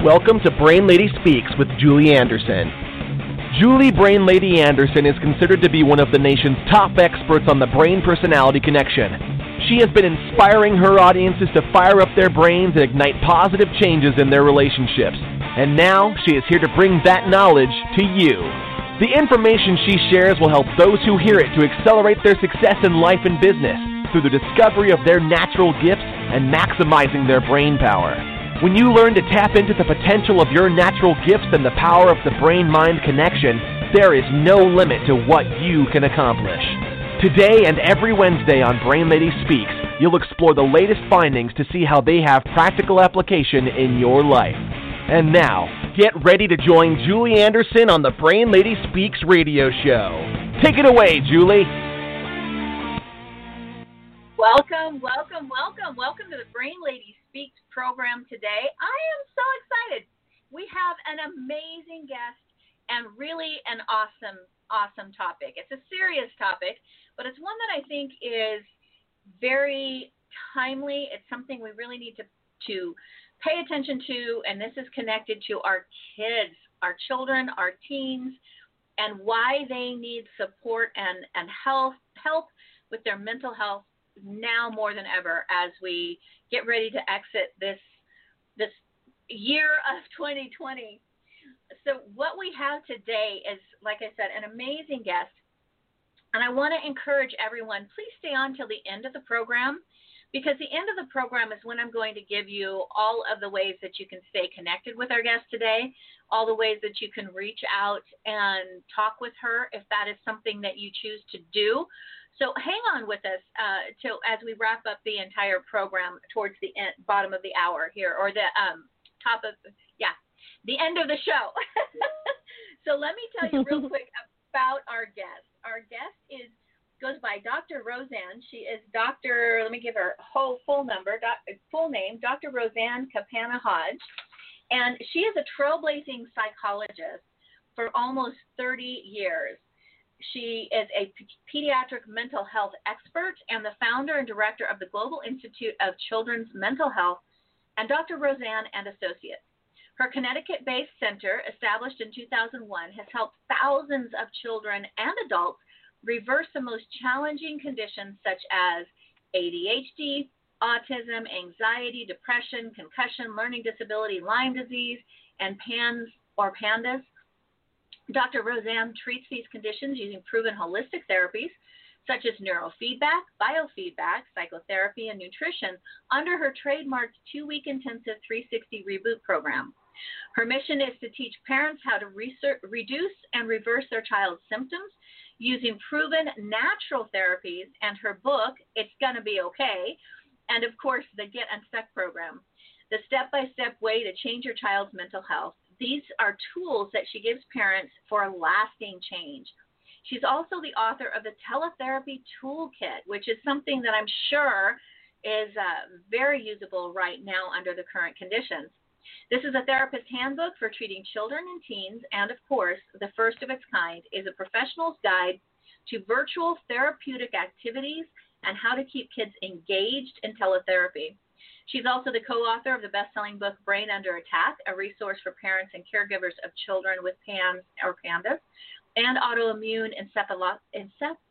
Welcome to Brain Lady Speaks with Julie Anderson. Julie Brain Lady Anderson is considered to be one of the nation's top experts on the brain-personality connection. She has been inspiring her audiences to fire up their brains and ignite positive changes in their relationships. And now she is here to bring that knowledge to you. The information she shares will help those who hear it to accelerate their success in life and business through the discovery of their natural gifts and maximizing their brain power. When you learn to tap into the potential of your natural gifts and the power of the brain-mind connection, there is no limit to what you can accomplish. Today and every Wednesday on Brain Lady Speaks, you'll explore the latest findings to see how they have practical application in your life. And now, get ready to join Julie Anderson on the Brain Lady Speaks radio show. Take it away, Julie. Welcome to the Brain Lady Speaks program today. I am so excited. We have an amazing guest and really an awesome topic. It's a serious topic, but it's one that I think is very timely. It's something we really need to pay attention to, and this is connected to our kids, our children, our teens, and why they need support and help with their mental health now more than ever as we get ready to exit this year of 2020. So what we have today is, like I said, an amazing guest. And I want to encourage everyone, please stay on till the end of the program, because the end of the program is when I'm going to give you all of the ways that you can stay connected with our guest today, all the ways that you can reach out and talk with her if that is something that you choose to do. So hang on with us till as we wrap up the entire program towards the bottom of the hour here, or the the end of the show. So let me tell you real quick about our guest. Our guest goes by Dr. Roseanne. She is Dr. Let me give her full name, Dr. Roseanne Campana-Hodge, and she is a trailblazing psychologist for almost 30 years. She is a pediatric mental health expert and the founder and director of the Global Institute of Children's Mental Health and Dr. Roseanne and Associates. Her Connecticut-based center, established in 2001, has helped thousands of children and adults reverse the most challenging conditions such as ADHD, autism, anxiety, depression, concussion, learning disability, Lyme disease, and PANDAS. Dr. Roseanne treats these conditions using proven holistic therapies such as neurofeedback, biofeedback, psychotherapy, and nutrition under her trademarked 2-week intensive 360 Reboot program. Her mission is to teach parents how to reduce and reverse their child's symptoms using proven natural therapies, and her book, It's Gonna Be Okay, and of course the Get Unstuck program, the step-by-step way to change your child's mental health. These are tools that she gives parents for a lasting change. She's also the author of the Teletherapy Toolkit, which is something that I'm sure is very usable right now under the current conditions. This is a therapist handbook for treating children and teens, and of course, the first of its kind is a professional's guide to virtual therapeutic activities and how to keep kids engaged in teletherapy. She's also the co-author of the best-selling book, Brain Under Attack, a resource for parents and caregivers of children with PANS or PANDAS and autoimmune encephalopathy.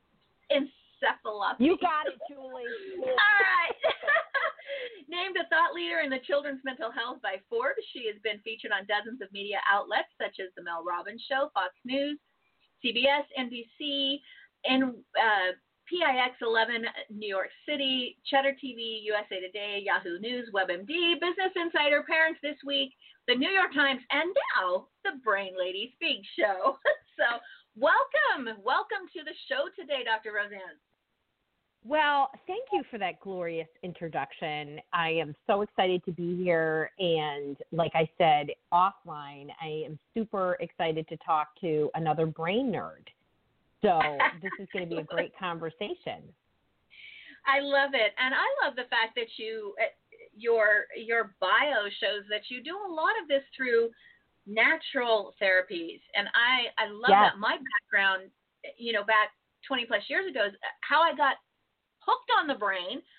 You got it, Julie. All right. Named a thought leader in the children's mental health by Forbes, she has been featured on dozens of media outlets such as The Mel Robbins Show, Fox News, CBS, NBC, and PIX 11, New York City, Cheddar TV, USA Today, Yahoo News, WebMD, Business Insider, Parents This Week, the New York Times, and now the Brain Lady Speaks show. So welcome to the show today, Dr. Roseanne. Well, thank you for that glorious introduction. I am so excited to be here. And like I said, offline, I am super excited to talk to another brain nerd. So this is going to be a great conversation. I love it. And I love the fact that your bio shows that you do a lot of this through natural therapies. And I love that. My background, back 20 plus years ago is how I got hooked on the brain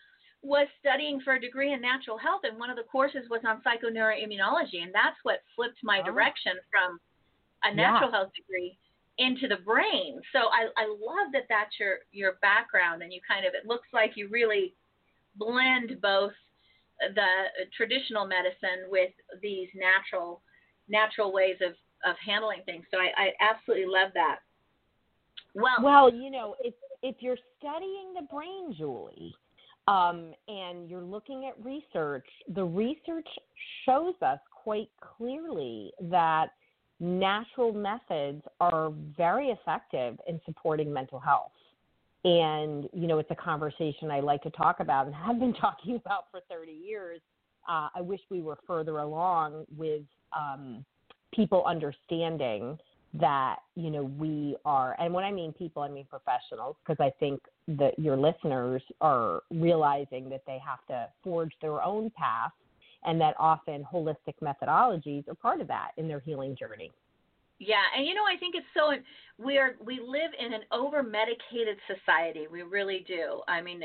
was studying for a degree in natural health, and one of the courses was on psychoneuroimmunology, and that's what flipped my direction from a natural health degree into the brain. So I love that that's your background, and you kind of, it looks like you really blend both the traditional medicine with these natural ways of handling things. So I absolutely love that. Well, you know, if you're studying the brain, Julie, and you're looking at research, the research shows us quite clearly that natural methods are very effective in supporting mental health. And, you know, it's a conversation I like to talk about and have been talking about for 30 years. I wish we were further along with people understanding that, you know, we are, and when I mean people, I mean professionals, because I think that your listeners are realizing that they have to forge their own path, and that often holistic methodologies are part of that in their healing journey. Yeah, and you know, I think it's so, we live in an over-medicated society. We really do. I mean,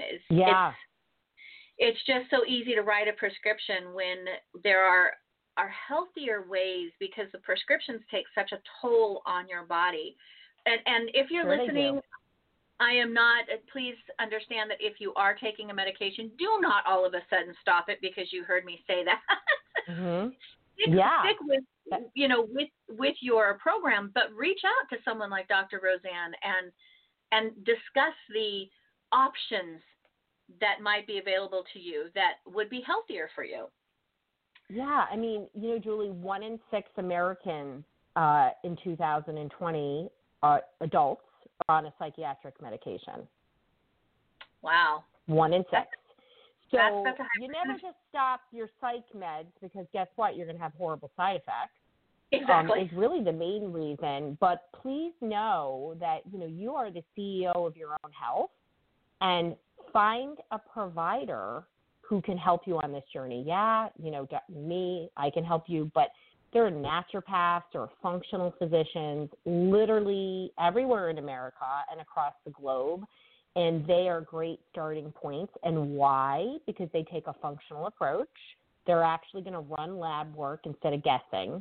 it's just so easy to write a prescription when there are healthier ways, because the prescriptions take such a toll on your body. And if you're listening, I am not, please understand that if you are taking a medication, do not all of a sudden stop it because you heard me say that. Mm-hmm. Stick with, you know, with your program, but reach out to someone like Dr. Roseanne and discuss the options that might be available to you that would be healthier for you. Yeah, I mean, you know, Julie, 1 in 6 Americans in 2020 adults are on a psychiatric medication. Wow. 1 in 6. So that's you never just stop your psych meds, because guess what? You're going to have horrible side effects. Exactly. Is really the main reason. But please know that, you know, you are the CEO of your own health, and find a provider who can help you on this journey. Yeah, you know, me, I can help you, but there are naturopaths or functional physicians literally everywhere in America and across the globe, and they are great starting points. And why? Because they take a functional approach. They're actually going to run lab work instead of guessing.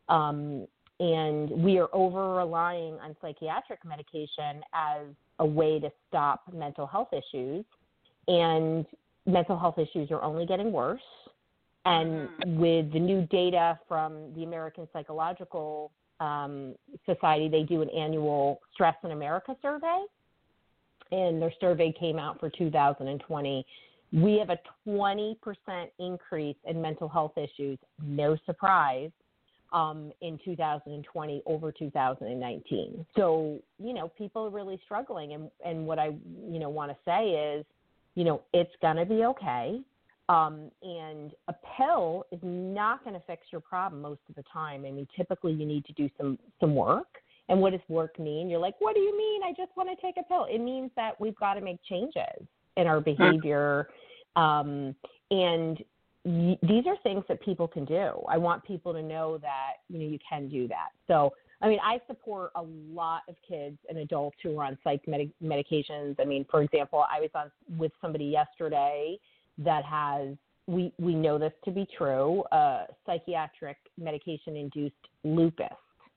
And we are over-relying on psychiatric medication as a way to stop mental health issues, and mental health issues are only getting worse. And with the new data from the American Psychological Society, they do an annual Stress in America survey, and their survey came out for 2020. We have a 20% increase in mental health issues, no surprise, in 2020 over 2019. So, you know, people are really struggling. And what I, you know, want to say is, you know, it's going to be okay. And a pill is not going to fix your problem most of the time. I mean, typically you need to do some work. And what does work mean? You're like, what do you mean? I just want to take a pill. It means that we've got to make changes in our behavior. And these are things that people can do. I want people to know that, you know, you can do that. So, I mean, I support a lot of kids and adults who are on psych medications. I mean, for example, I was on with somebody yesterday that has, we know this to be true, psychiatric medication-induced lupus.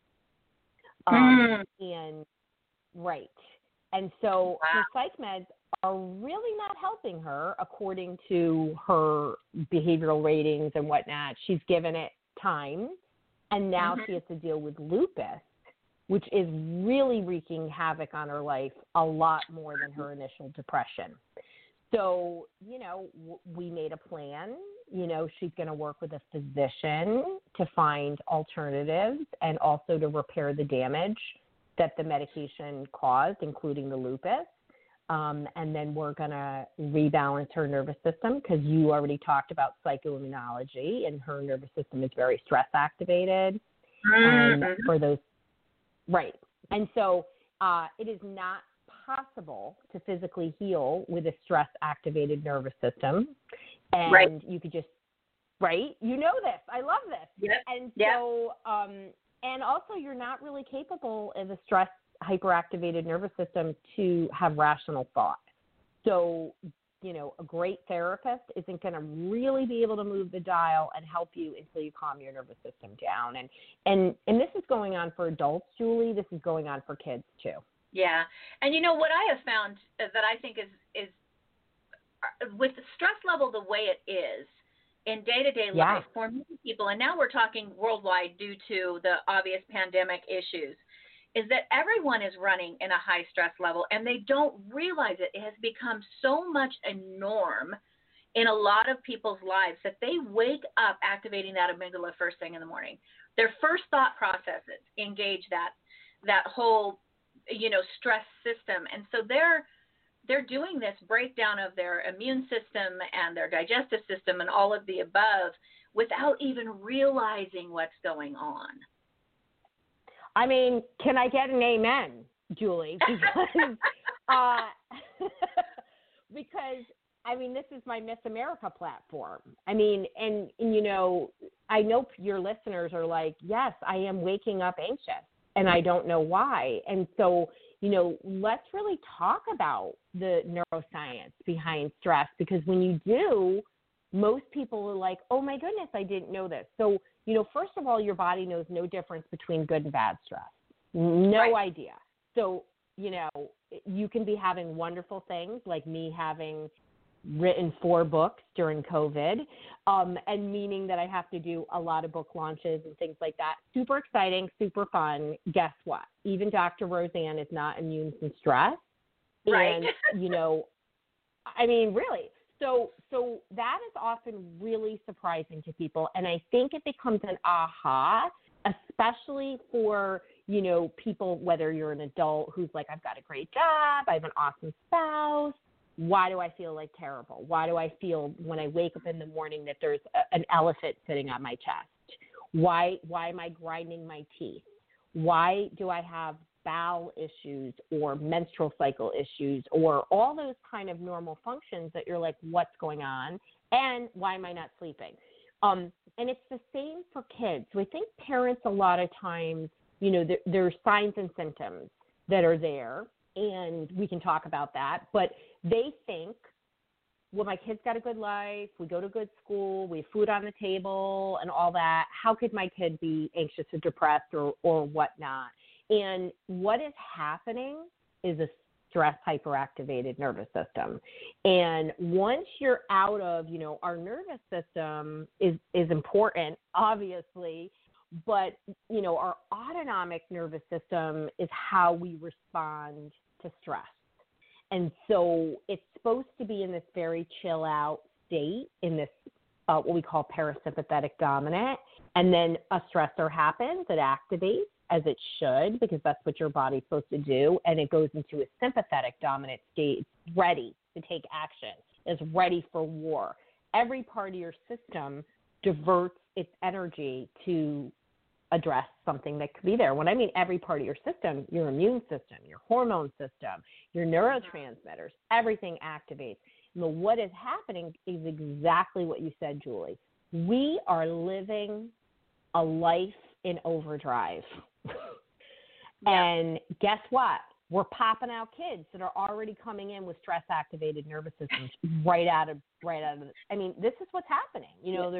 And right. And so her psych meds are really not helping her according to her behavioral ratings and whatnot. She's given it time, and now she has to deal with lupus, which is really wreaking havoc on her life a lot more than her initial depression. So, you know, we made a plan. You know, she's going to work with a physician to find alternatives and also to repair the damage that the medication caused, including the lupus. And then we're going to rebalance her nervous system, because you already talked about psychoimmunology, and her nervous system is very stress activated. And for those, right. And so it is not possible to physically heal with a stress activated nervous system. And you could just, you know this. I love this. And so, and also you're not really capable of a stress hyperactivated nervous system to have rational thought. So a great therapist isn't going to really be able to move the dial and help you until you calm your nervous system down. And this is going on for adults, Julie. This is going on for kids too. Yeah. And what I have found that I think is with the stress level the way it is in day-to-day life for many people, and now we're talking worldwide due to the obvious pandemic issues, is that everyone is running in a high stress level and they don't realize it. It has become so much a norm in a lot of people's lives that they wake up activating that amygdala first thing in the morning. Their first thought processes engage that whole, stress system. And so they're doing this breakdown of their immune system and their digestive system and all of the above without even realizing what's going on. I mean, can I get an amen, Julie? Because this is my Miss America platform. I mean, and I know your listeners are like, yes, I am waking up anxious and I don't know why. And so, let's really talk about the neuroscience behind stress, because when you do, most people are like, oh my goodness, I didn't know this. So, first of all, your body knows no difference between good and bad stress. No idea. So, you can be having wonderful things like me having written 4 books during COVID, and meaning that I have to do a lot of book launches and things like that. Super exciting, super fun. Guess what? Even Dr. Roseanne is not immune from stress. Right. And, really. So that is often really surprising to people. And I think it becomes an aha, especially for, people, whether you're an adult who's like, I've got a great job, I have an awesome spouse. Why do I feel like terrible? Why do I feel when I wake up in the morning that there's an elephant sitting on my chest? Why am I grinding my teeth? Why do I have bowel issues or menstrual cycle issues or all those kind of normal functions that you're like, what's going on? And why am I not sleeping? And it's the same for kids. So I think parents a lot of times, there are signs and symptoms that are there, and we can talk about that, but they think, well, my kid's got a good life, we go to good school, we have food on the table and all that. How could my kid be anxious or depressed or whatnot? And what is happening is a stress hyperactivated nervous system. And once you're out of, our nervous system is important, obviously, but, our autonomic nervous system is how we respond to stress. And so it's supposed to be in this very chill out state, in this what we call parasympathetic dominant. And then a stressor happens, it activates, as it should, because that's what your body's supposed to do. And it goes into a sympathetic dominant state. It's ready to take action. It's ready for war. Every part of your system diverts its energy to address something that could be there. When I mean every part of your system, your immune system, your hormone system, your neurotransmitters, everything activates. And what is happening is exactly what you said, Julie. We are living a life in overdrive. And guess what? We're popping out kids that are already coming in with stress-activated nervous systems right out of this is what's happening.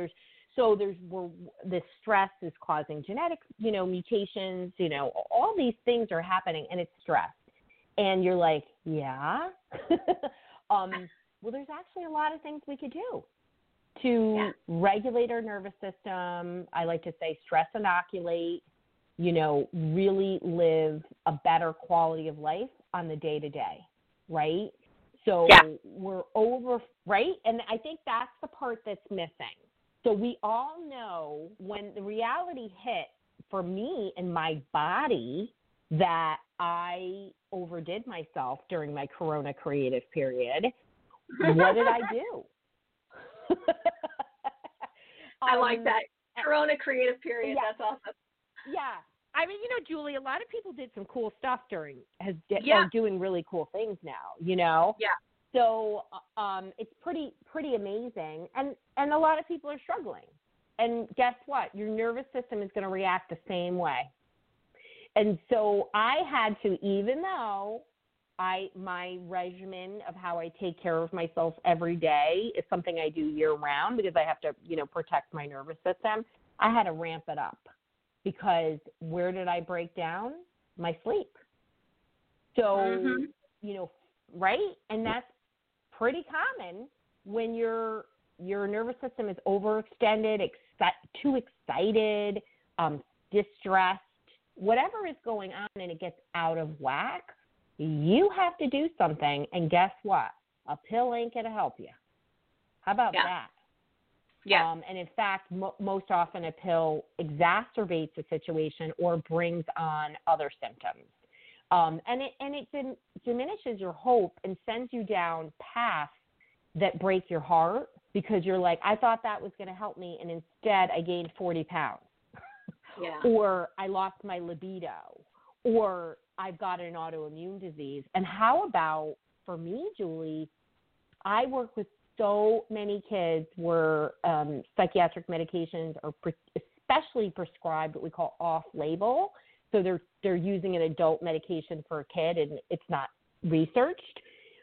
This stress is causing genetic, mutations, all these things are happening, and it's stress. And you're like, yeah. Well, there's actually a lot of things we could do to regulate our nervous system. I like to say stress inoculate, really live a better quality of life on the day-to-day, right? So we're over, right? And I think that's the part that's missing. So we all know when the reality hit for me and my body that I overdid myself during my Corona creative period, what did I do? I like that. Corona creative period. That's awesome. Yeah. Julie, a lot of people did some cool stuff are doing really cool things now, Yeah. So it's pretty amazing. And a lot of people are struggling. And guess what? Your nervous system is going to react the same way. And so I had to, even though my regimen of how I take care of myself every day is something I do year round because I have to, protect my nervous system. I had to ramp it up because where did I break down? My sleep. So, right? And that's pretty common when your nervous system is overextended, too excited, distressed, whatever is going on, and it gets out of whack. You have to do something, and guess what? A pill ain't going to help you. How about that? Yeah. And in fact, most often a pill exacerbates a situation or brings on other symptoms. And it diminishes your hope and sends you down paths that break your heart because you're like, I thought that was going to help me, and instead I gained 40 pounds. Yeah. Or I lost my libido. Or I've got an autoimmune disease. And how about, for me, Julie, I work with so many kids where psychiatric medications are especially prescribed what we call off-label. So they're using an adult medication for a kid and it's not researched.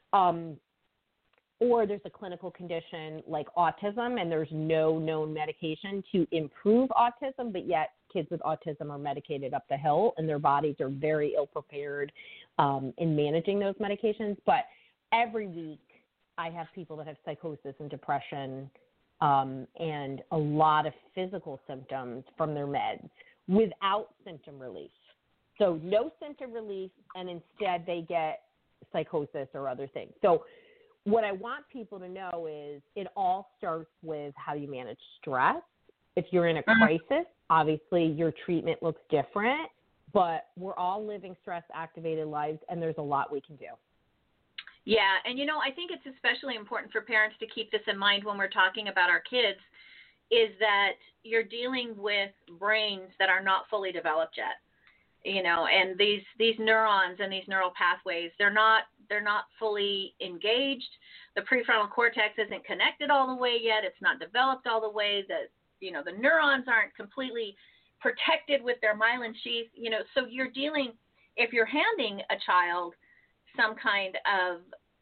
Or there's a clinical condition like autism and there's no known medication to improve autism, but yet kids with autism are medicated up the hill and their bodies are very ill-prepared in managing those medications. But every week I have people that have psychosis and depression and a lot of physical symptoms from their meds without symptom relief. So no symptom relief, and instead they get psychosis or other things. So what I want people to know is it all starts with how you manage stress. If you're in a crisis, obviously your treatment looks different, but we're all living stress-activated lives, and there's a lot we can do. Yeah, and I think it's especially important for parents to keep this in mind when we're talking about our kids, is that you're dealing with brains that are not fully developed yet. And these neurons and these neural pathways, they're not fully engaged. The prefrontal cortex isn't connected all the way yet. It's not developed all the way. The neurons aren't completely protected with their myelin sheath. So you're dealing, if you're handing a child some kind of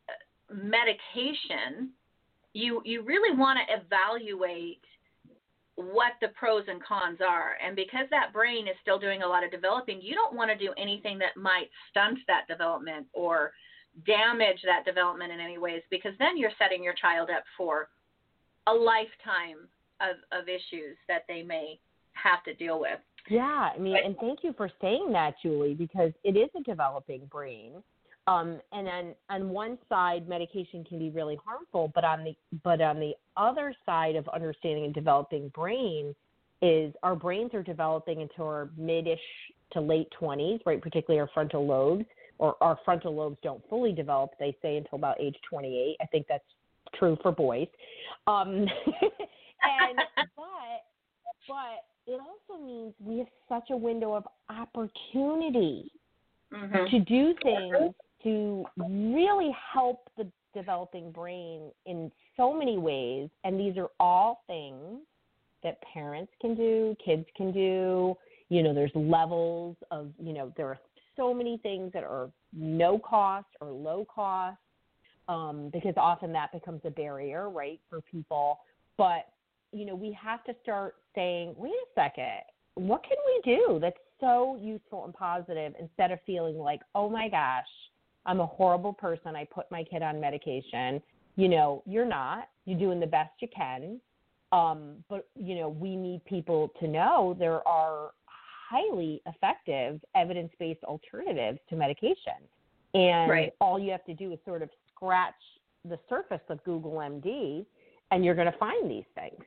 medication, you really want to evaluate what the pros and cons are. And because that brain is still doing a lot of developing, you don't want to do anything that might stunt that development or damage that development in any ways, because then you're setting your child up for a lifetime of issues that they may have to deal with. Yeah, and thank you for saying that, Julie, because it is a developing brain. And then on one side, medication can be really harmful, but on the other side of understanding a developing brain is our brains are developing into our mid-ish to late 20s, right? Particularly our frontal lobes, or our frontal lobes don't fully develop, they say, until about age 28. I think that's true for boys. But it also means we have such a window of opportunity to do things to really help the developing brain in so many ways. And these are all things that parents can do, kids can do. There's levels of, there are so many things that are no cost or low cost because often that becomes a barrier, right, for people. But, we have to start saying, wait a second, what can we do that's so useful and positive instead of feeling like, oh, my gosh, I'm a horrible person. I put my kid on medication. You're not. You're doing the best you can. But, we need people to know there are highly effective evidence-based alternatives to medication. And all you have to do is sort of scratch the surface of Google MD, and you're going to find these things.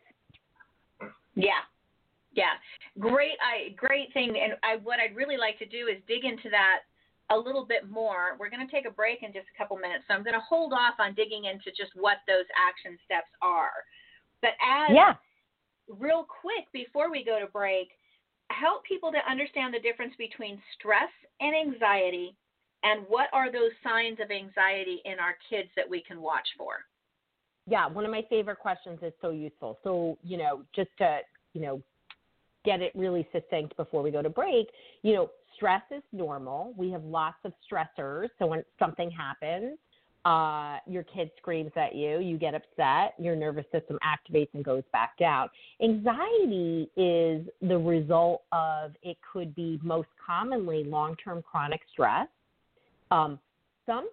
Yeah. Great thing. And what I'd really like to do is dig into that a little bit more. We're going to take a break in just a couple minutes, so I'm going to hold off on digging into just what those action steps are. But real quick, before we go to break, help people to understand the difference between stress and anxiety, and what are those signs of anxiety in our kids that we can watch for? Yeah, one of my favorite questions is so useful. So, just to, get it really succinct before we go to break, stress is normal. We have lots of stressors. So when something happens, your kid screams at you, you get upset, your nervous system activates and goes back down. Anxiety is the result of, it could be most commonly long-term chronic stress, sometimes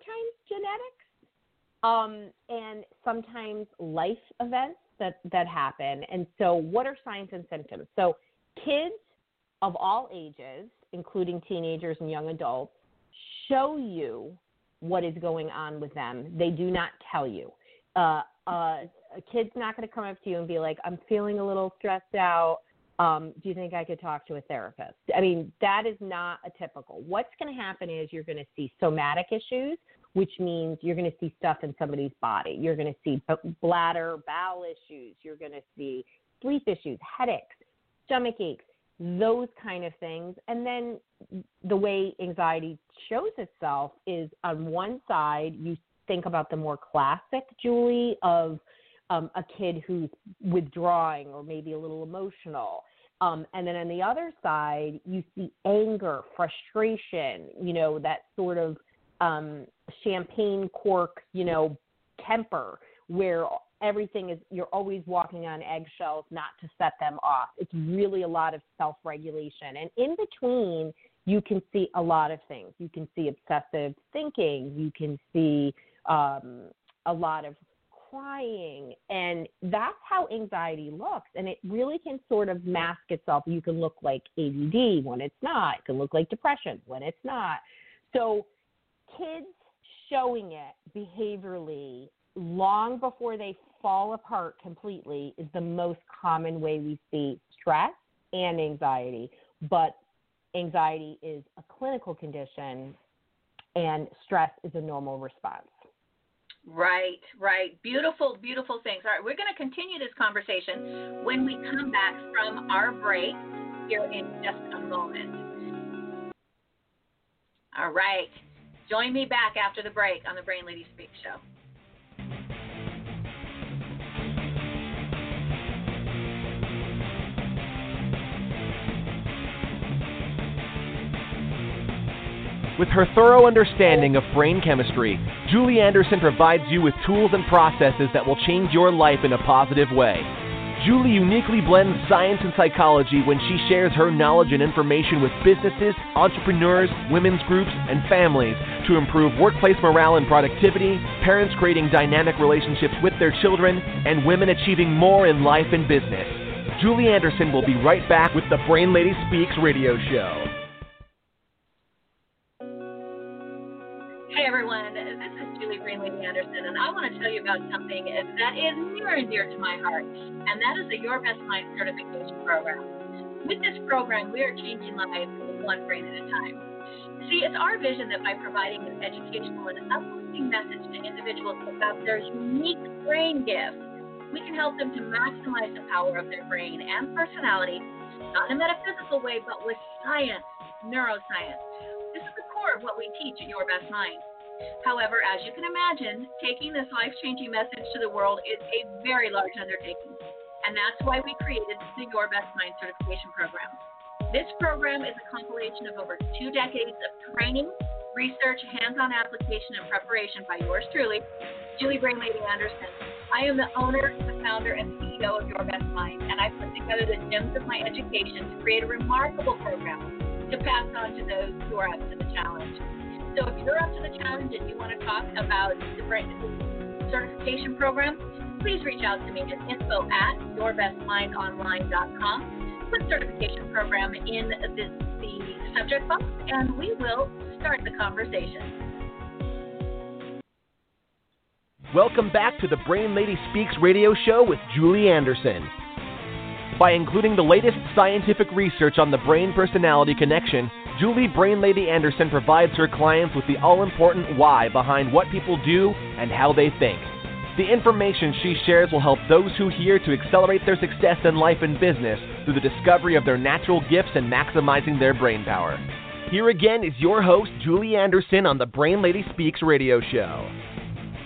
genetics, and sometimes life events that happen. And so what are signs and symptoms? So kids of all ages, including teenagers and young adults, show you what is going on with them. They do not tell you. A kid's not going to come up to you and be like, I'm feeling a little stressed out. Do you think I could talk to a therapist? I mean, that is not a typical. What's going to happen is you're going to see somatic issues, which means you're going to see stuff in somebody's body. You're going to see bladder, bowel issues. You're going to see sleep issues, headaches, stomach aches, those kind of things. And then the way anxiety shows itself is, on one side, you think about the more classic, Julie, of a kid who's withdrawing or maybe a little emotional. And then on the other side, you see anger, frustration, that sort of champagne cork, temper, where everything is, you're always walking on eggshells not to set them off. It's really a lot of self-regulation. And in between, you can see a lot of things. You can see obsessive thinking. You can see a lot of crying. And that's how anxiety looks. And it really can sort of mask itself. You can look like ADD when it's not. It can look like depression when it's not. So kids showing it behaviorally long before they fall apart completely is the most common way we see stress and anxiety. But anxiety is a clinical condition and stress is a normal response. Right. Beautiful, beautiful things. All right, we're going to continue this conversation when we come back from our break here in just a moment. All right. Join me back after the break on the Brain Lady Speak Show. With her thorough understanding of brain chemistry, Julie Anderson provides you with tools and processes that will change your life in a positive way. Julie uniquely blends science and psychology when she shares her knowledge and information with businesses, entrepreneurs, women's groups, and families to improve workplace morale and productivity, parents creating dynamic relationships with their children, and women achieving more in life and business. Julie Anderson will be right back with the Brain Lady Speaks radio show. Hey everyone, this is Julie Brain Lady Anderson, and I want to tell you about something that is near and dear to my heart, and that is the Your Best Mind certification program. With this program, we are changing lives one brain at a time. See, it's our vision that by providing an educational and uplifting message to individuals about their unique brain gifts, we can help them to maximize the power of their brain and personality, not in a metaphysical way, but with science, neuroscience. This is the core of what we teach at Your Best Mind. However, as you can imagine, taking this life-changing message to the world is a very large undertaking, and that's why we created the Your Best Mind certification program. This program is a compilation of over 2 decades of training, research, hands-on application, and preparation by yours truly, Julie Brain Lady Anderson. I am the owner, the founder, and CEO of Your Best Mind, and I put together the gems of my education to create a remarkable program to pass on to those who are up to the challenge. So if you're up to the challenge and you want to talk about the brain certification program, please reach out to me at info@yourbestmindonline.com. Put certification program in the subject box, and we will start the conversation. Welcome back to the Brain Lady Speaks radio show with Julie Anderson. By including the latest scientific research on the brain-personality connection, Julie Brain Lady Anderson provides her clients with the all-important why behind what people do and how they think. The information she shares will help those who hear to accelerate their success in life and business through the discovery of their natural gifts and maximizing their brain power. Here again is your host, Julie Anderson, on the Brain Lady Speaks radio show.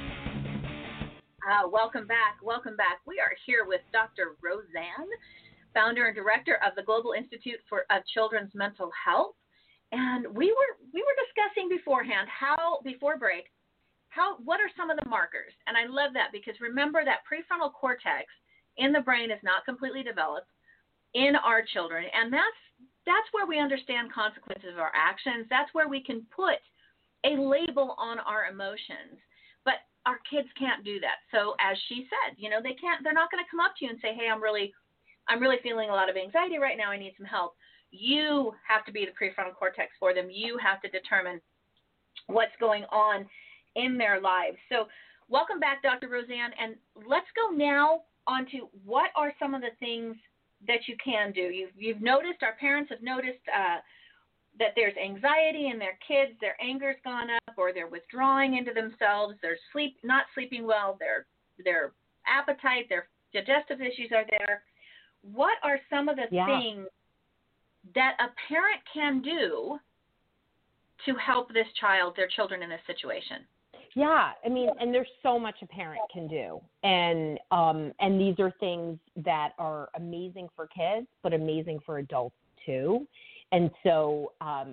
Welcome back. We are here with Dr. Roseanne founder and director of the Global Institute of Children's Mental Health. And we were discussing beforehand before break, what are some of the markers? And I love that because remember that prefrontal cortex in the brain is not completely developed in our children. And that's where we understand consequences of our actions. That's where we can put a label on our emotions. But our kids can't do that. So as she said, they're not going to come up to you and say, hey, I'm really feeling a lot of anxiety right now. I need some help. You have to be the prefrontal cortex for them. You have to determine what's going on in their lives. So welcome back, Dr. Roseanne. And let's go now on to what are some of the things that you can do. You've noticed, our parents have noticed that there's anxiety in their kids, their anger's gone up, or they're withdrawing into themselves, they're not sleeping well, their appetite, their digestive issues are there. What are some of the things that a parent can do to help their children in this situation? Yeah, I mean, and there's so much a parent can do, and these are things that are amazing for kids, but amazing for adults too. And so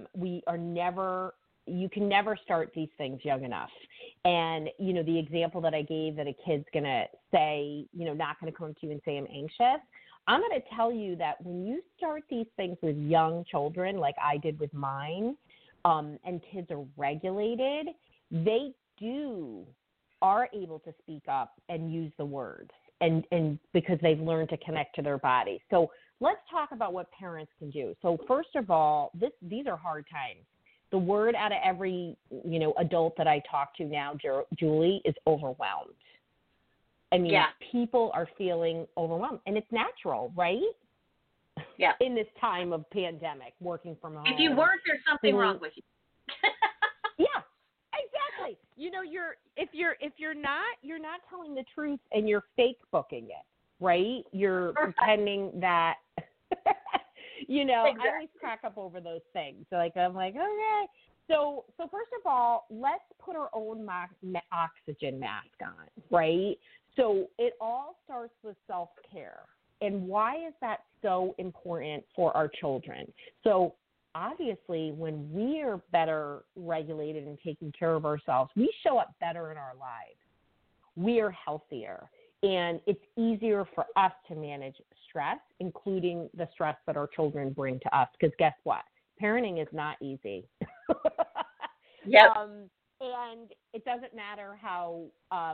you can never start these things young enough. And the example that I gave that a kid's gonna say, not gonna come to you and say I'm anxious. I'm going to tell you that when you start these things with young children, like I did with mine, and kids are regulated, they are able to speak up and use the words, and because they've learned to connect to their body. So let's talk about what parents can do. So first of all, these are hard times. The word out of every adult that I talk to now, Julie, is overwhelmed. I mean, people are feeling overwhelmed, and it's natural, right? Yeah. In this time of pandemic, working from home. If you weren't, there's something wrong with you. Yeah, exactly. You're not telling the truth, and you're fake booking it, right? You're pretending that. Exactly. I always crack up over those things. So I'm like, okay. So first of all, let's put our own oxygen mask on, right? So it all starts with self-care. And why is that so important for our children? So obviously, when we are better regulated and taking care of ourselves, we show up better in our lives. We are healthier. And it's easier for us to manage stress, including the stress that our children bring to us. Because guess what? Parenting is not easy. Yep. And it doesn't matter how,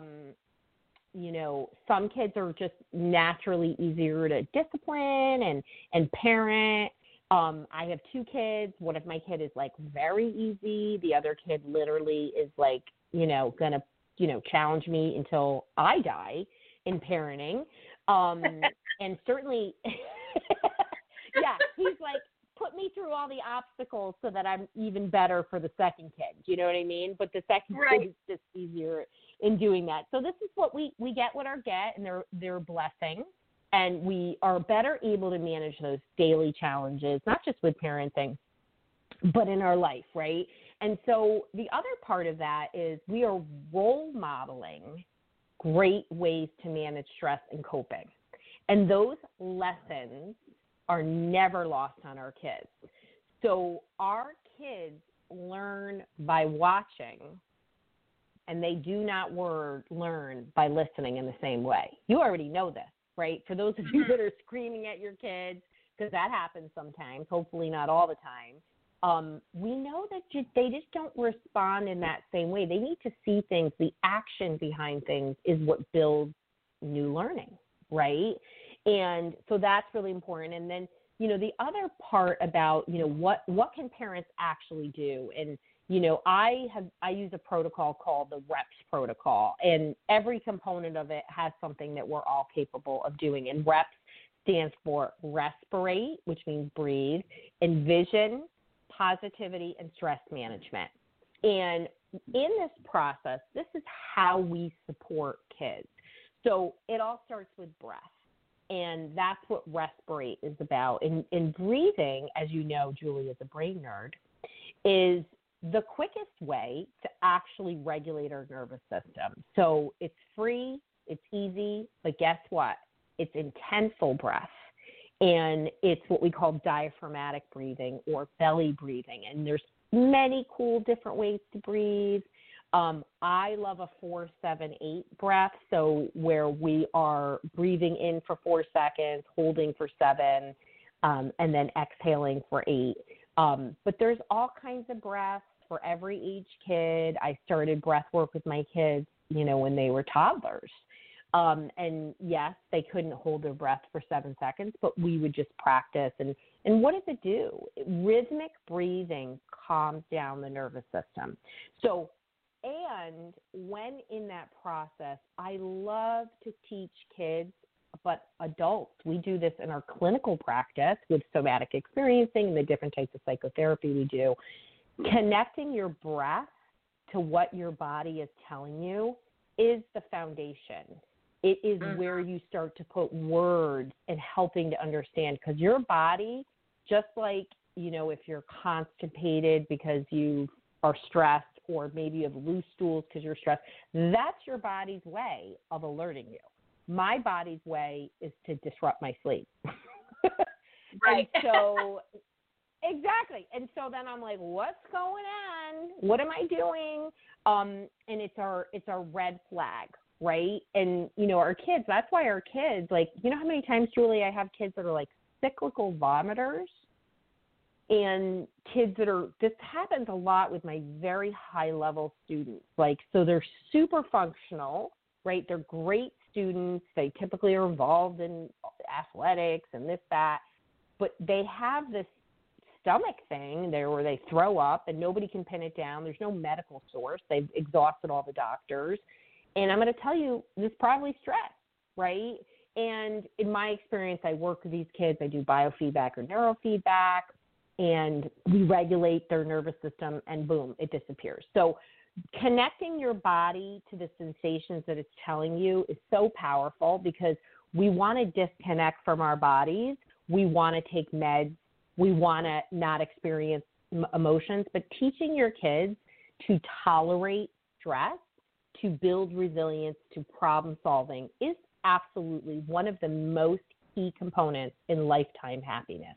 some kids are just naturally easier to discipline and parent. I have two kids. One of my kids is very easy. The other kid literally is gonna, challenge me until I die in parenting. And certainly, he's put me through all the obstacles so that I'm even better for the second kid. You know what I mean? But the second kid is just easier in doing that. So this is what we get what our get, and they're blessings. And we are better able to manage those daily challenges, not just with parenting, but in our life, right? And so the other part of that is we are role modeling great ways to manage stress and coping. And those lessons are never lost on our kids. So our kids learn by watching, and they do not learn by listening in the same way. You already know this, right? For those of you that are screaming at your kids, because that happens sometimes, hopefully not all the time, we know that they just don't respond in that same way. They need to see things. The action behind things is what builds new learning, right? And so that's really important. And then, the other part about, what can parents actually do? And, I use a protocol called the REPS protocol, and every component of it has something that we're all capable of doing. And REPS stands for respirate, which means breathe, envision, positivity, and stress management. And in this process, this is how we support kids. So it all starts with breath. And that's what respirate is about. And breathing, as you know, Julie is a brain nerd, is the quickest way to actually regulate our nervous system. So it's free, it's easy, but guess what? It's intensal breath. And it's what we call diaphragmatic breathing or belly breathing. And there's many cool different ways to breathe. I love a 4-7-8 breath. So where we are breathing in for 4 seconds, holding for 7, and then exhaling for 8. But there's all kinds of breaths for every age kid. I started breath work with my kids, when they were toddlers. And yes, they couldn't hold their breath for 7 seconds, but we would just practice. And what does it do? Rhythmic breathing calms down the nervous system. So, and when in that process, I love to teach kids, but adults. We do this in our clinical practice with somatic experiencing and the different types of psychotherapy we do. Connecting your breath to what your body is telling you is the foundation. It is where you start to put words and helping to understand, because your body, just like, if you're constipated because you are stressed, or maybe you have loose stools because you're stressed, that's your body's way of alerting you. My body's way is to disrupt my sleep. Right. And so, exactly. And so then I'm like, what's going on? What am I doing? And it's our red flag, right? And, our kids, that's why our kids, like, how many times, Julie, I have kids that are like cyclical vomiters, and kids this happens a lot with my very high level students. Like, so they're super functional, right? They're great students. They typically are involved in athletics and this, that, but they have this stomach thing there where they throw up and nobody can pin it down. There's no medical source. They've exhausted all the doctors. And I'm going to tell you, this is probably stress, right? And in my experience, I work with these kids. I do biofeedback or neurofeedback, and we regulate their nervous system, and boom, it disappears. So connecting your body to the sensations that it's telling you is so powerful, because we want to disconnect from our bodies. We want to take meds. We want to not experience emotions. But teaching your kids to tolerate stress, to build resilience, to problem solving is absolutely one of the most key components in lifetime happiness.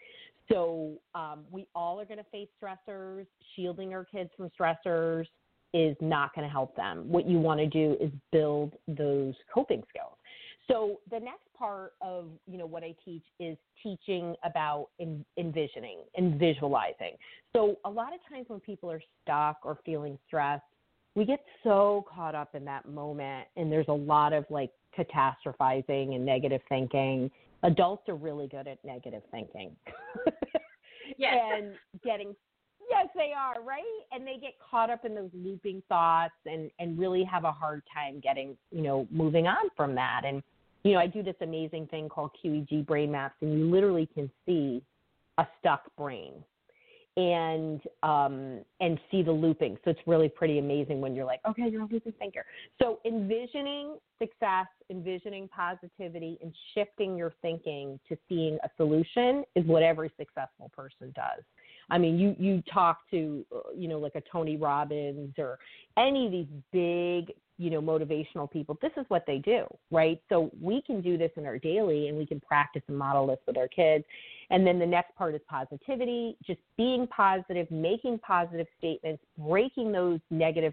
So we all are going to face stressors. Shielding our kids from stressors is not going to help them. What you want to do is build those coping skills. So the next part of, what I teach is teaching about envisioning and visualizing. So a lot of times when people are stuck or feeling stressed, we get so caught up in that moment, and there's a lot of like catastrophizing and negative thinking. Adults are really good at negative thinking. Yes. And yes, they are, right? And they get caught up in those looping thoughts and really have a hard time getting, moving on from that. And, I do this amazing thing called QEEG brain maps, and you literally can see a stuck brain and see the looping. So it's really pretty amazing when you're like, okay, you're a looping thinker. So envisioning success, envisioning positivity, and shifting your thinking to seeing a solution is what every successful person does. I mean, you talk to, like a Tony Robbins or any of these big, motivational people. This is what they do, right? So we can do this in our daily, and we can practice and model this with our kids. And then the next part is positivity, just being positive, making positive statements, breaking those negative,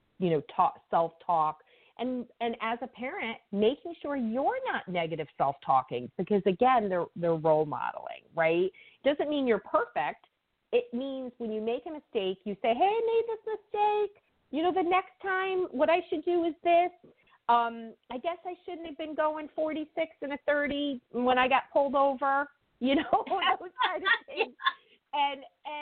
self-talk. And as a parent, making sure you're not negative self-talking, because again, they're role modeling, right? Doesn't mean you're perfect. It means when you make a mistake, you say, hey, I made this mistake. The next time what I should do is this. I guess I shouldn't have been going 46 and a 30 when I got pulled over, those kind of things. And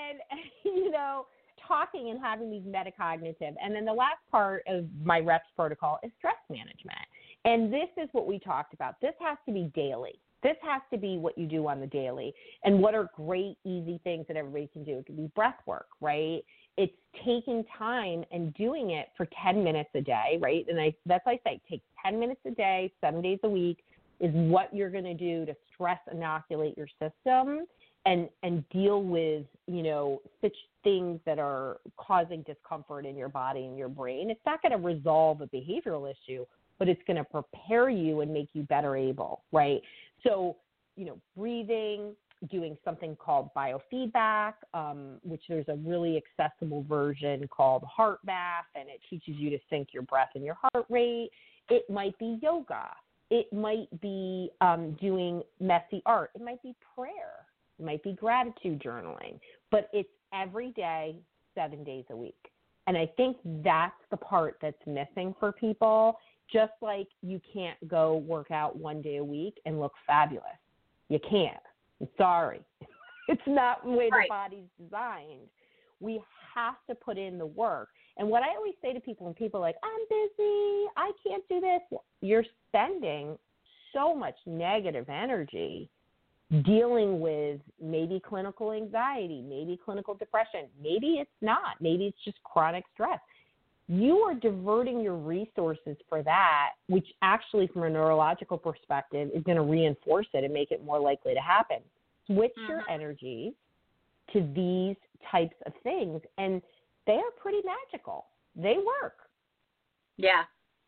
talking and having these metacognitive. And then the last part of my REPS protocol is stress management. And this is what we talked about. This has to be daily. This has to be what you do on the daily. And what are great, easy things that everybody can do? It can be breath work, right? It's taking time and doing it for 10 minutes a day, right? And that's why I say take 10 minutes a day, 7 days a week is what you're going to do to stress inoculate your system and deal with, such things that are causing discomfort in your body and your brain. It's not going to resolve a behavioral issue, but it's going to prepare you and make you better able, right? So breathing, doing something called biofeedback, which there's a really accessible version called Heart Math, and it teaches you to sync your breath and your heart rate. It might be yoga. It might be doing messy art. It might be prayer. It might be gratitude journaling. But it's every day, 7 days a week. And I think that's the part that's missing for people. Just like you can't go work out 1 day a week and look fabulous. You can't. I'm sorry. It's not the way the body's designed. We have to put in the work. And what I always say to people, when people are like, I'm busy, I can't do this, you're spending so much negative energy dealing with maybe clinical anxiety, maybe clinical depression. Maybe it's not. Maybe it's just chronic stress. You are diverting your resources for that, which actually from a neurological perspective is going to reinforce it and make it more likely to happen. Switch your energies to these types of things, and they are pretty magical. They work. Yeah.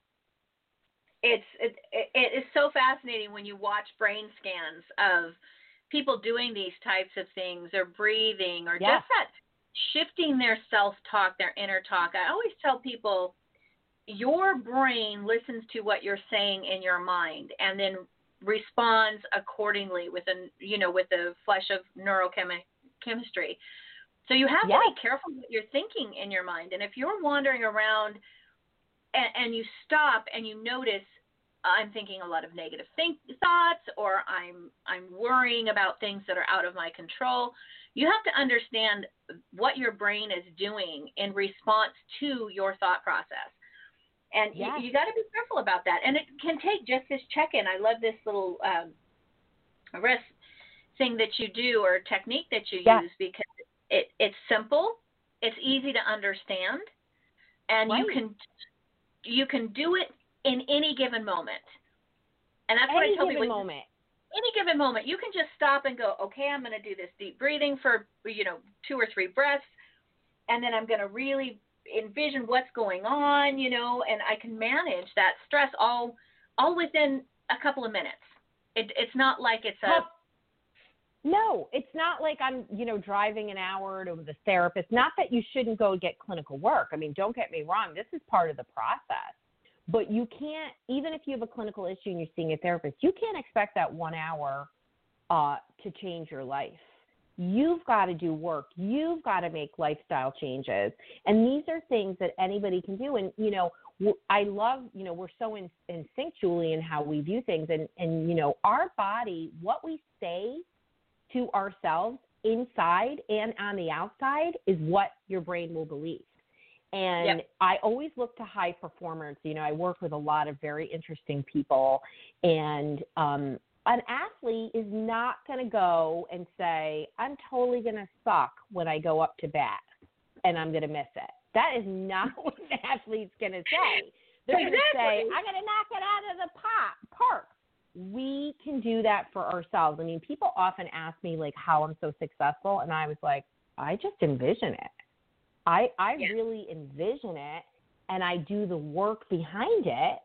It is so fascinating when you watch brain scans of people doing these types of things, or breathing, or just that shifting their self-talk, their inner talk. I always tell people your brain listens to what you're saying in your mind and then responds accordingly with the flesh of neurochemistry. So you have to be careful what you're thinking in your mind. And if you're wandering around and you stop and you notice, I'm thinking a lot of negative thoughts, or I'm worrying about things that are out of my control, you have to understand what your brain is doing in response to your thought process. And you got to be careful about that. And it can take just this check-in. I love this little rest thing that you do, or technique that you use, because it's simple, it's easy to understand, and you can do it in any given moment. And that's what I tell people. Any given moment, you can just stop and go, okay, I'm going to do this deep breathing for 2 or 3 breaths, and then I'm going to really envision what's going on, and I can manage that stress all within a couple of minutes. It's not like it's No, it's not like I'm, driving an hour to the therapist. Not that you shouldn't go get clinical work. I mean, don't get me wrong. This is part of the process. But you can't, even if you have a clinical issue and you're seeing a therapist, you can't expect that 1 hour to change your life. You've got to do work. You've got to make lifestyle changes. And these are things that anybody can do. And, I love, we're so in sync, Julie, in how we view things. And our body, what we say to ourselves inside and on the outside is what your brain will believe. And I always look to high performers. I work with a lot of very interesting people, and an athlete is not going to go and say, I'm totally going to suck when I go up to bat and I'm going to miss it. That is not what an athlete's going to say. They're going to say, I'm going to knock it out of the park. We can do that for ourselves. I mean, people often ask me, like, how I'm so successful, and I was like, I just envision it. I really envision it, and I do the work behind it.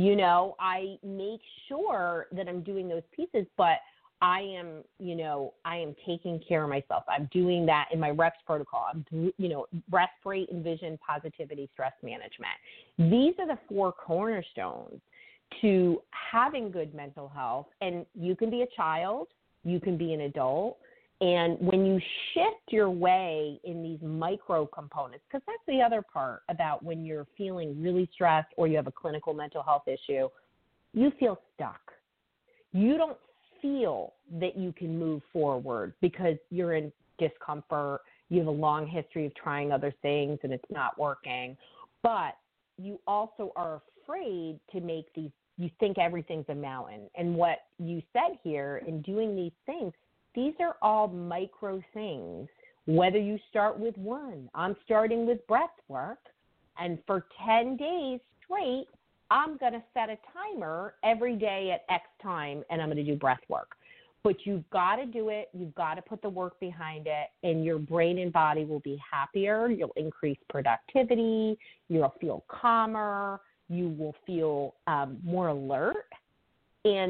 I make sure that I'm doing those pieces, but I am taking care of myself. I'm doing that in my REST protocol. Rest, rate, envision, positivity, stress management. These are the 4 cornerstones to having good mental health. And you can be a child, you can be an adult. And when you shift your way in these micro components, because that's the other part about when you're feeling really stressed or you have a clinical mental health issue, you feel stuck. You don't feel that you can move forward because you're in discomfort. You have a long history of trying other things and it's not working. But you also are afraid to make these, you think everything's a mountain. And what you said here in doing these things, these are all micro things, whether you start with 1. I'm starting with breath work, and for 10 days straight, I'm going to set a timer every day at X time, and I'm going to do breath work. But you've got to do it. You've got to put the work behind it, and your brain and body will be happier. You'll increase productivity. You'll feel calmer. You will feel more alert. And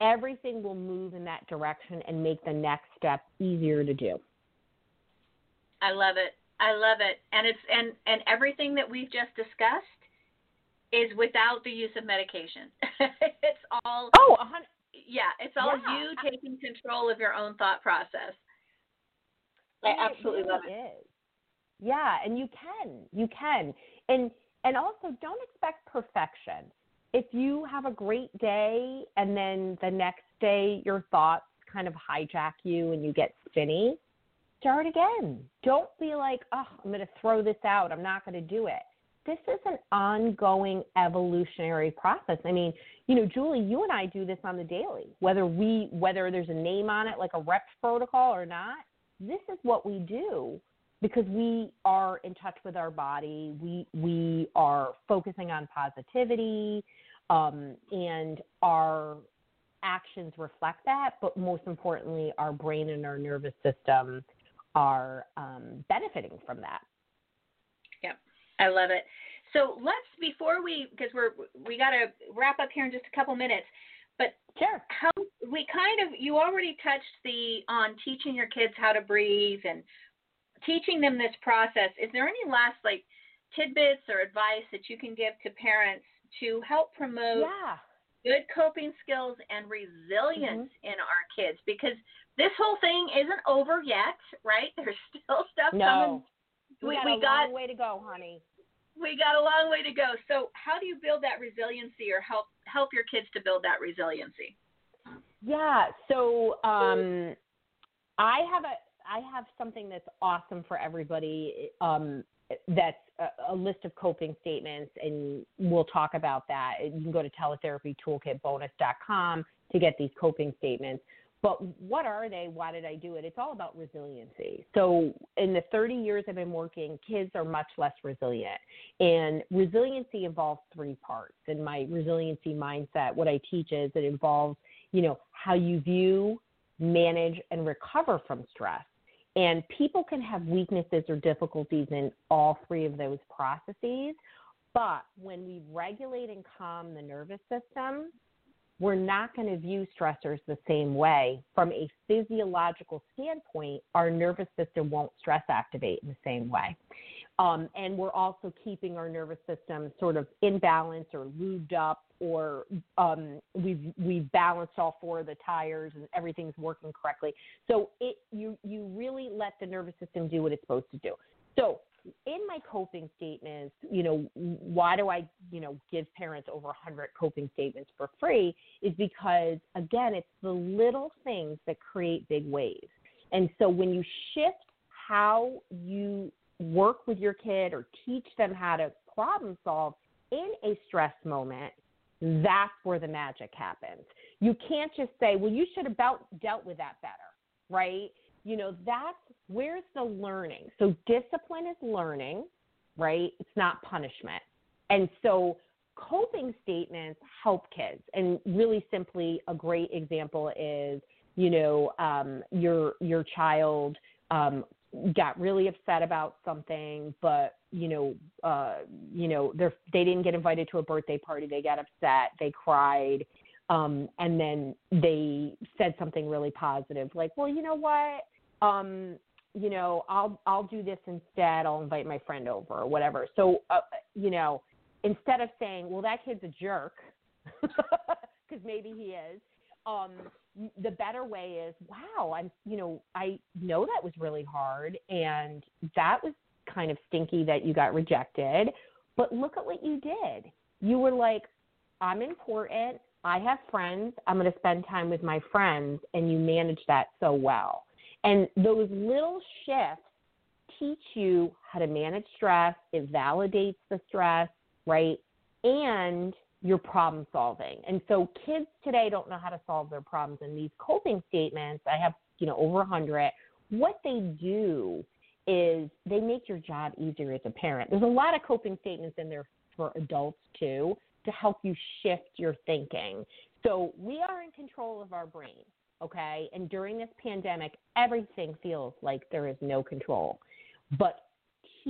everything will move in that direction and make the next step easier to do. I love it. I love it. And it's and everything that we've just discussed is without the use of medication. It's all it's all you taking control of your own thought process. I absolutely love it. Is. Yeah, and you can. And also don't expect perfection. If you have a great day and then the next day your thoughts kind of hijack you and you get spinny, start again. Don't be like, oh, I'm going to throw this out. I'm not going to do it. This is an ongoing evolutionary process. I mean, Julie, you and I do this on the daily, whether there's a name on it, like a reps protocol or not. This is what we do because we are in touch with our body. We are focusing on positivity, and our actions reflect that. But most importantly, our brain and our nervous system are benefiting from that. Yep, I love it. So before because we got to wrap up here in just a couple minutes, but sure. You already touched on teaching your kids how to breathe and teaching them this process. Is there any last tidbits or advice that you can give to parents to help promote good coping skills and resilience in our kids? Because this whole thing isn't over yet, right? There's still stuff coming. We got a long way to go, honey. We got a long way to go. So how do you build that resiliency or help your kids to build that resiliency? Yeah. So I have something that's awesome for everybody. That's a list of coping statements, and we'll talk about that. You can go to teletherapytoolkitbonus.com to get these coping statements. But what are they? Why did I do it? It's all about resiliency. So in the 30 years I've been working, kids are much less resilient. And resiliency involves 3 parts. In my resiliency mindset, what I teach is it involves, how you view, manage, and recover from stress. And people can have weaknesses or difficulties in all 3 of those processes. But when we regulate and calm the nervous system, we're not going to view stressors the same way. From a physiological standpoint, our nervous system won't stress activate in the same way. And we're also keeping our nervous system sort of in balance or lubed up, or we've balanced all 4 of the tires and everything's working correctly. So you really let the nervous system do what it's supposed to do. So in my coping statements, why do I, give parents over 100 coping statements for free is because, again, it's the little things that create big waves. And so when you shift how you work with your kid or teach them how to problem solve in a stress moment, that's where the magic happens. You can't just say, well, you should have dealt with that better, right? That's where's the learning. So discipline is learning, right? It's not punishment. And so coping statements help kids. And really simply, a great example is, your child got really upset about something, but they didn't get invited to a birthday party. They got upset. They cried. And then they said something really positive, like, well, you know what? I'll do this instead. I'll invite my friend over or whatever. So, instead of saying, well, that kid's a jerk, because maybe he is, the better way is, wow, I know that was really hard, and that was kind of stinky that you got rejected, but look at what you did. You were like, I'm important. I have friends. I'm going to spend time with my friends, and you managed that so well. And those little shifts teach you how to manage stress. It validates the stress, right? And your problem solving. And so kids today don't know how to solve their problems. And these coping statements, I have, over 100, what they do is they make your job easier as a parent. There's a lot of coping statements in there for adults too, to help you shift your thinking. So we are in control of our brain, okay? And during this pandemic, everything feels like there is no control. But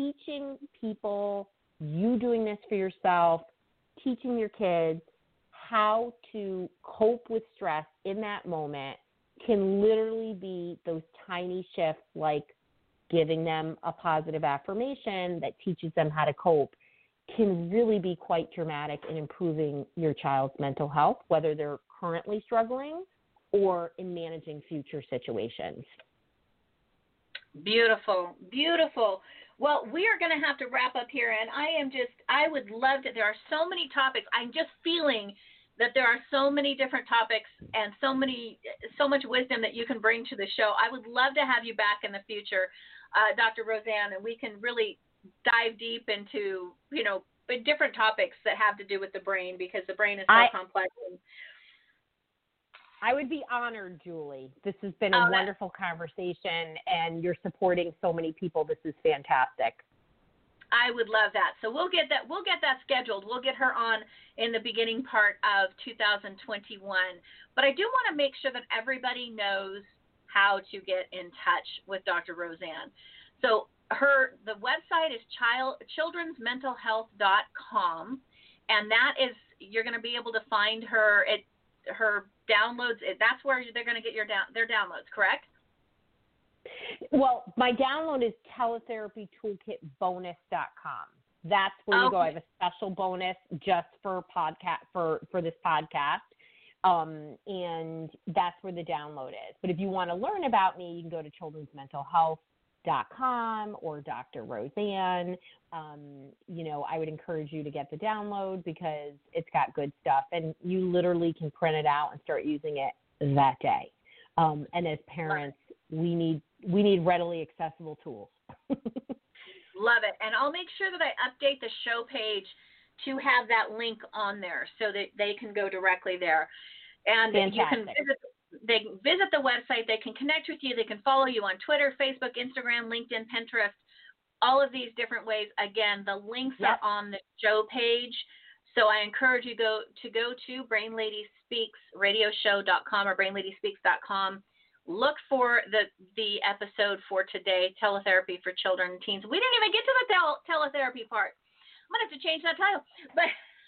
teaching people, you doing this for yourself, teaching your kids how to cope with stress in that moment can literally be those tiny shifts, like giving them a positive affirmation that teaches them how to cope, can really be quite dramatic in improving your child's mental health, whether they're currently struggling or in managing future situations. Beautiful, beautiful. Well, we are going to have to wrap up here, and I would love to, there are so many topics. I'm just feeling that there are so many different topics and so much wisdom that you can bring to the show. I would love to have you back in the future, Dr. Roseanne, and we can really dive deep into, different topics that have to do with the brain, because the brain is so complex. I would be honored, Julie. This has been a wonderful conversation, and you're supporting so many people. This is fantastic. I would love that. So we'll get that scheduled. We'll get her on in the beginning part of 2021. But I do want to make sure that everybody knows how to get in touch with Dr. Roseanne. So the website is childrensmentalhealth.com, and that is, you're going to be able to find her downloads. That's where they're going to get their downloads, correct? Well, my download is teletherapytoolkitbonus.com. That's where you go. I have a special bonus just for this podcast. And that's where the download is. But if you want to learn about me, you can go to childrensmentalhealth.com or Dr. Roseanne. I would encourage you to get the download because it's got good stuff, and you literally can print it out and start using it that day. And as parents, we need readily accessible tools. Love it. And I'll make sure that I update the show page to have that link on there so that they can go directly there. And fantastic. They can visit the website. They can connect with you. They can follow you on Twitter, Facebook, Instagram, LinkedIn, Pinterest, all of these different ways. Again, the links are on the show page. So I encourage you to go to BrainLadySpeaksRadioshow.com or BrainLadySpeaks.com. Look for the episode for today, Teletherapy for Children and Teens. We didn't even get to the teletherapy part. I'm going to have to change that title. But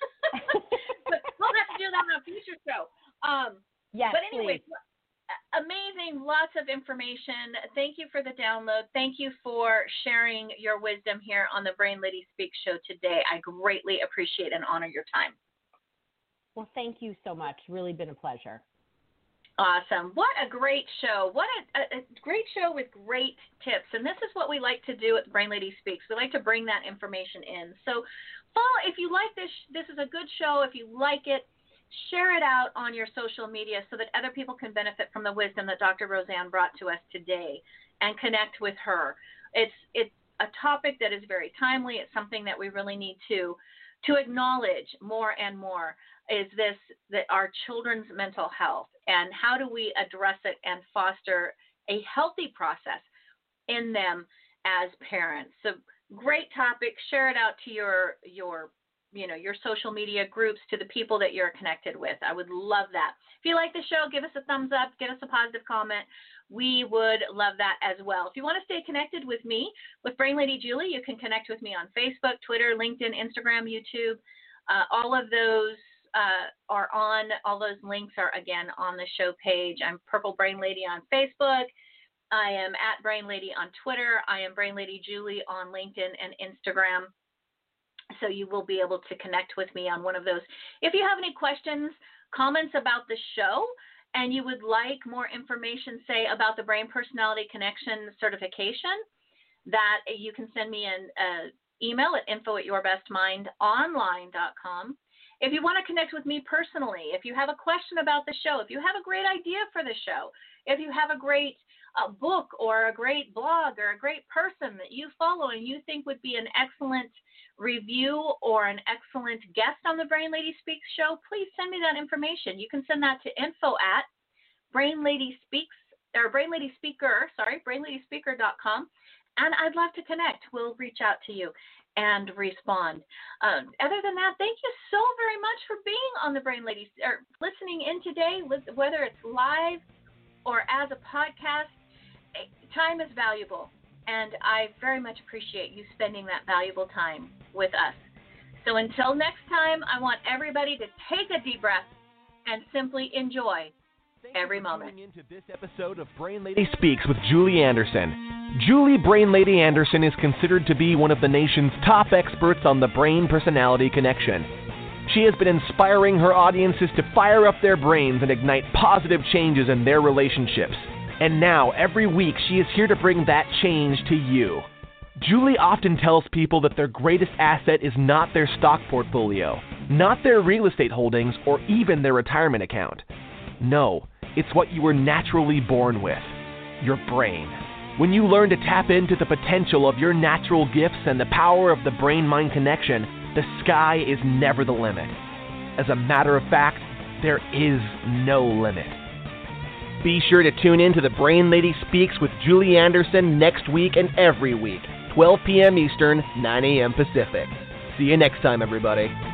we'll have to do that on a future show. Yes, but anyway, please. Amazing, lots of information. Thank you for the download. Thank you for sharing your wisdom here on the Brain Lady Speaks show today. I greatly appreciate and honor your time. Well, thank you so much. Really been a pleasure. Awesome. What a great show. What a great show with great tips. And this is what we like to do at Brain Lady Speaks. We like to bring that information in. So if you like this is a good show. If you like it, share it out on your social media so that other people can benefit from the wisdom that Dr. Roseanne brought to us today and connect with her. It's a topic that is very timely. It's something that we really need to acknowledge more and more, is that our children's mental health, and how do we address it and foster a healthy process in them as parents. So great topic. Share it out to your social media groups, to the people that you're connected with. I would love that. If you like the show, give us a thumbs up, get us a positive comment. We would love that as well. If you want to stay connected with me, with Brain Lady Julie, you can connect with me on Facebook, Twitter, LinkedIn, Instagram, YouTube. All of those all those links are again on the show page. I'm Purple Brain Lady on Facebook. I am at Brain Lady on Twitter. I am Brain Lady Julie on LinkedIn and Instagram. So you will be able to connect with me on one of those. If you have any questions, comments about the show, and you would like more information, say, about the Brain Personality Connection certification, that you can send me an email at info@yourbestmindonline.com. If you want to connect with me personally, if you have a question about the show, if you have a great idea for the show, if you have a great book or a great blog or a great person that you follow and you think would be an excellent review or an excellent guest on the Brain Lady Speaks show, please send me that information. You can send that to BrainLadySpeaker.com, and I'd love to connect. We'll reach out to you and respond. Other than that, thank you so very much for being on the Brain Lady, or listening in today, whether it's live or as a podcast. Time is valuable, and I very much appreciate you spending that valuable time with us. So until next time, I want everybody to take a deep breath and simply enjoy every moment. Tuning into this episode of Brain Lady Speaks with Julie Anderson. Julie Brain Lady Anderson is considered to be one of the nation's top experts on the brain-personality connection. She has been inspiring her audiences to fire up their brains and ignite positive changes in their relationships. And now, every week, she is here to bring that change to you. Julie often tells people that their greatest asset is not their stock portfolio, not their real estate holdings, or even their retirement account. No, it's what you were naturally born with, your brain. When you learn to tap into the potential of your natural gifts and the power of the brain-mind connection, the sky is never the limit. As a matter of fact, there is no limit. Be sure to tune in to the Brain Lady Speaks with Julie Anderson next week and every week, 12 p.m. Eastern, 9 a.m. Pacific. See you next time, everybody.